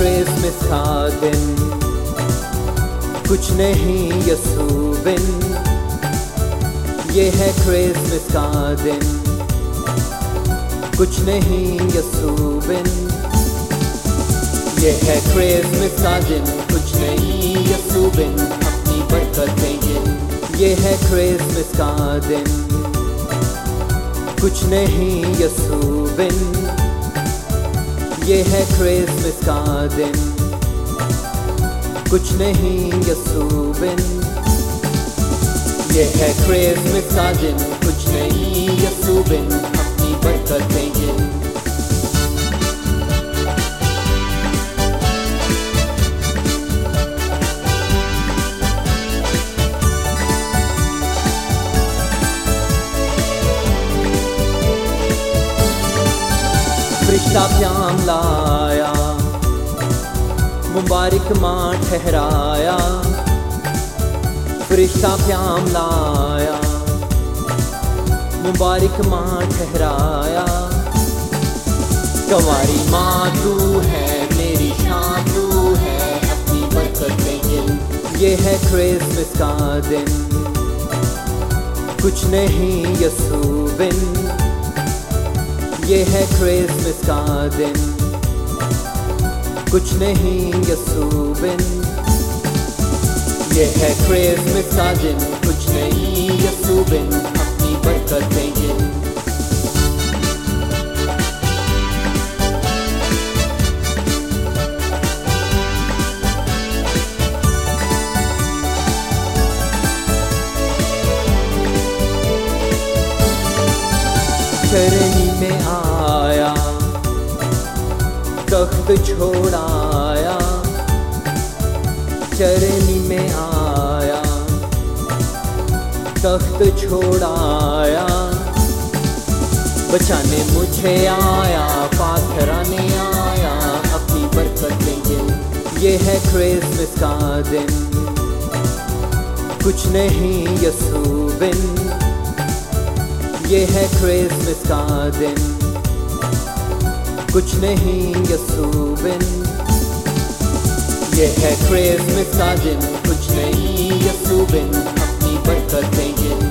Christmas का दिन, कुछ नहीं यसू बिन। ये है क्रिसमस का दिन, कुछ नहीं यसू बिन। ये है क्रिसमस का दिन, कुछ नहीं यसू बिन। अपनी बरकतें गिन। ये है क्रिसमस का दिन, कुछ नहीं यसू बिन। ये है क्रिसमस का दिन, कुछ नहीं यसू बिन। ये है क्रिसमस का दिन, कुछ नहीं यसू बिन। अपनी बरकतें गिन। फरिश्ता प्याम लाया, मुबारक मां ठहराया। फरिश्ता प्याम लाया, मुबारक मां ठहराया। कंवारी माँ तू है, मेरी शान तू है। अपनी बरकतें गिन। ये है क्रिसमस का दिन, कुछ नहीं यसू बिन। ये है क्रिसमस का दिन, कुछ नहीं यसू बिन। ये है क्रिसमस का दिन, कुछ नहीं यसू बिन। अपनी बरकतें गिन। चरनी में आया, तख्त छोड़ाया। चरनी में आया, तख्त छोड़ाया। बचाने मुझे आया, पाथराने आया। अपनी बरकतें गिन। ये है क्रिसमस का दिन, कुछ नहीं यसू बिन। ये है क्रिसमस का दिन, कुछ नहीं यसू बिन। ये है क्रिसमस का दिन, कुछ नहीं यसू बिन। अपनी बरकतें गिन।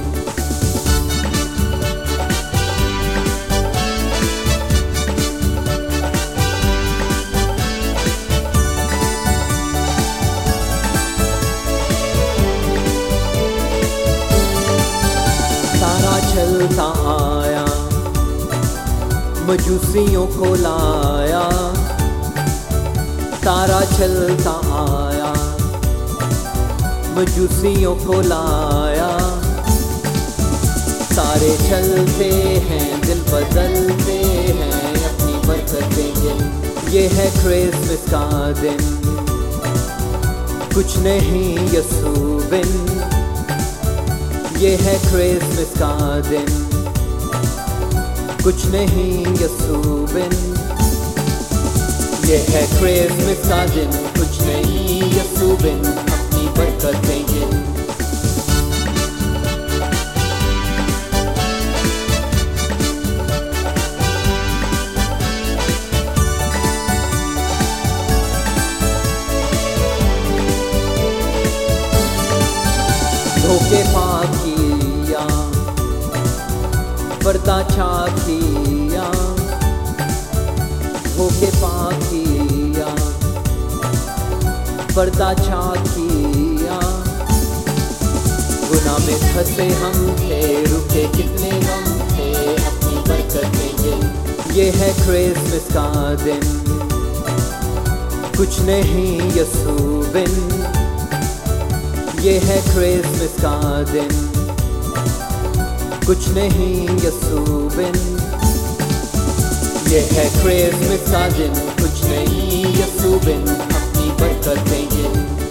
तारा चलता आया, मजूसियों को लाया। तारा चलता आया, मजूसियों को लाया। तारे चलते हैं, दिल बदलते हैं। अपनी बरकतें गिन। ये है क्रिसमस का दिन, कुछ नहीं यसू बिन। ये है क्रिसमस का दिन, कुछ नहीं यसू बिन। ये है क्रिसमस का दिन, कुछ नहीं यसू बिन। अपनी बरकतें गिन। धोखे पाप किया, पर्दा छा किया। धोखे पाप किया, पर्दा छा किया। गुनाह में फंसे हम थे, रुके कितने गम थे। अपनी बरकतें गिन। ये है क्रिसमस का दिन, कुछ नहीं यसू बिन। ये है क्रिसमस का दिन, कुछ नहीं यसू बिन। ये है क्रिसमस का दिन, कुछ नहीं यसू बिन। अपनी बरकतें गिन।